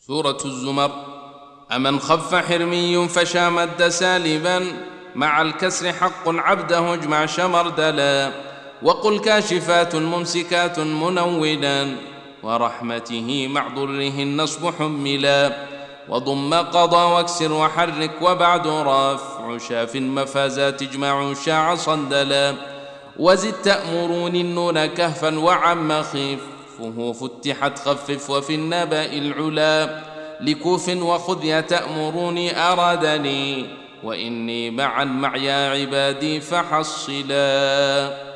سورة الزمر. أمن خف حرمي فشا مد سالبا مع الكسر حق عبده اجمع شمردلا وقل كاشفات ممسكات منولا ورحمته مع ضره النصب حملا وضم قضى واكسر وحرك وبعد رفع شاف مفازات اجمع شاع صندلا وزد تأمرون النون كهفا وعم خفه فتحت خفف وفي النبأ العلا لكوف وخذ يا تأمروني أرادني وإني معا مع يا عبادي فحصلا.